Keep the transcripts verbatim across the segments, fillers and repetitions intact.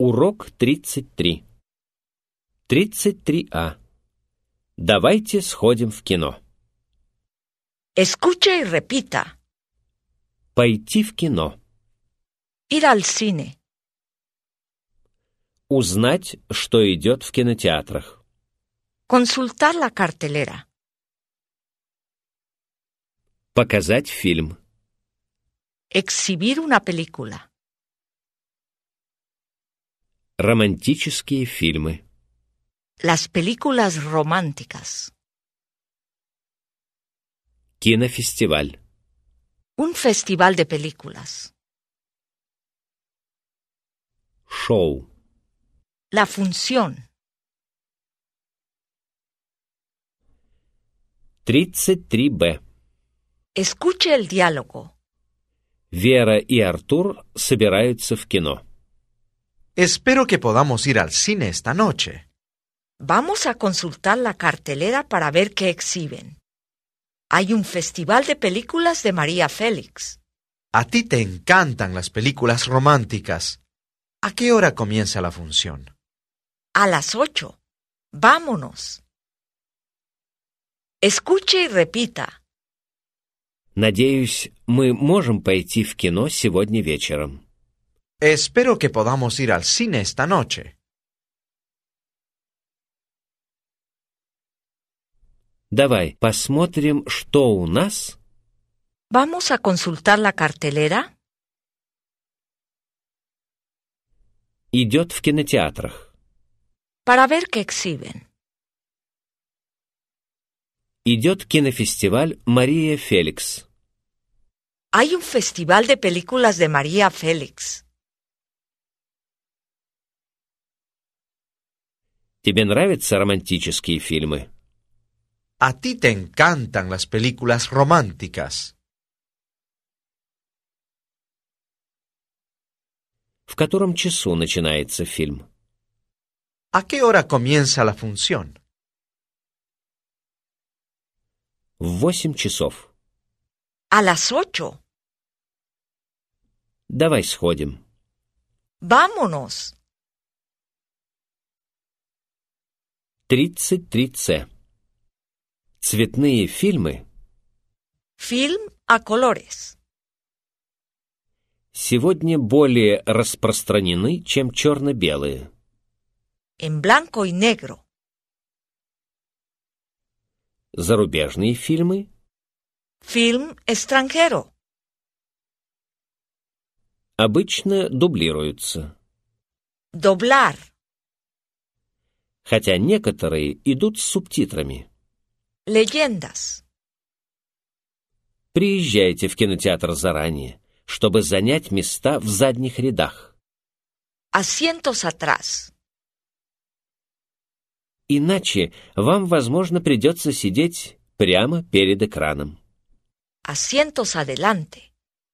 Урок тридцать три. тридцать три А. Давайте сходим в кино. Escuche y repita. Пойти в кино. Ir al cine. Узнать, что идет в кинотеатрах. Consultar la cartelera. Показать фильм. Exhibir una película. Романтические фильмы. Las películas románticas. Кинофестиваль. Un festival de películas. Шоу. La función. тридцать три Б. Escuche el diálogo. Вера и Артур собираются в кино. Espero que podamos ir al cine esta noche. Vamos a consultar la cartelera para ver qué exhiben. Hay un festival de películas de María Félix. A ti te encantan las películas románticas. ¿A qué hora comienza la función? A las ocho. Vámonos. Escuche y repita. Надеюсь, мы можем пойти в кино сегодня вечером. Espero que podamos ir al cine esta noche. Давай посмотрим, что у нас. Vamos a consultar la cartelera. Идет в кинотеатрах. Para ver qué exhiben. Идет кинофестиваль «Мария Феликс». Hay un festival de películas de María Félix. Тебе нравятся романтические фильмы? A ti te encantan las películas románticas. В котором часу начинается фильм? ¿A qué hora comienza la función? В восемь часов. A las ocho. Давай сходим. Vámonos. тридцать три С. Цветные фильмы Film a colores. сегодня более распространены, чем черно-белые. En blanco y negro. Зарубежные фильмы Film extranjero. обычно дублируются, Doblar. хотя некоторые идут с субтитрами. Leyendas. Приезжайте в кинотеатр заранее, чтобы занять места в задних рядах. Asientos atrás. Иначе вам, возможно, придется сидеть прямо перед экраном. Asientos adelante.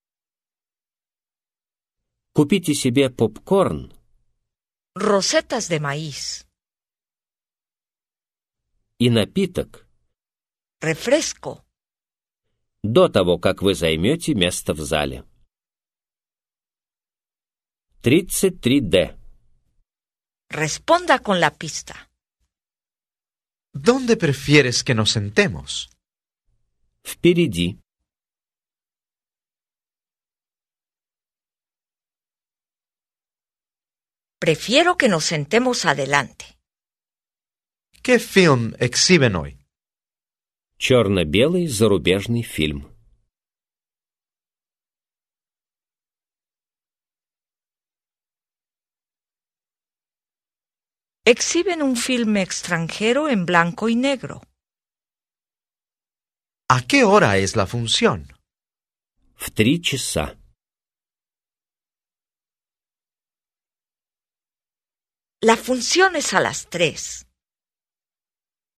Купите себе попкорн Rosetas de maíz. и напиток Refresco. до того, как вы займете место в зале. тридцать три Д. Responda con la pista. ¿Dónde prefieres que nos sentemos? Впереди. Prefiero que nos sentemos adelante. ¿Qué film exhiben hoy? Черно-белый зарубежный фильм. Exhiben un filme extranjero en blanco y negro. ¿A qué hora es la función? В три часа. La función es a las tres.